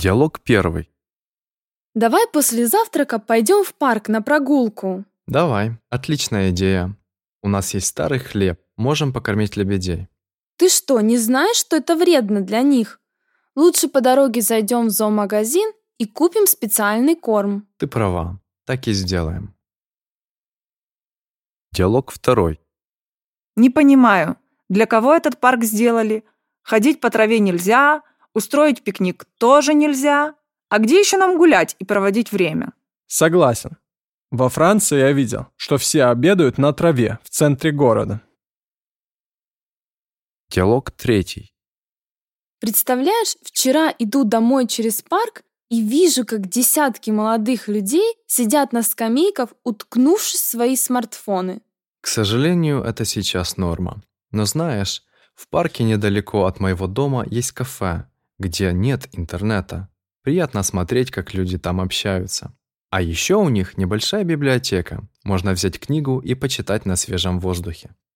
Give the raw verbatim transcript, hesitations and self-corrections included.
Диалог первый. Давай после завтрака пойдем в парк на прогулку. Давай, отличная идея. У нас есть старый хлеб, можем покормить лебедей. Ты что, не знаешь, что это вредно для них? Лучше по дороге зайдем в зоомагазин и купим специальный корм. Ты права, так и сделаем. Диалог второй. Не понимаю, для кого этот парк сделали? Ходить по траве нельзя, устроить пикник тоже нельзя. А где еще нам гулять и проводить время? Согласен. Во Франции я видел, что все обедают на траве в центре города. Диалог третий. Представляешь, вчера иду домой через парк и вижу, как десятки молодых людей сидят на скамейках, уткнувшись в свои смартфоны. К сожалению, это сейчас норма. Но знаешь, в парке недалеко от моего дома есть кафе, где нет интернета. Приятно смотреть, как люди там общаются. А еще у них небольшая библиотека. Можно взять книгу и почитать на свежем воздухе.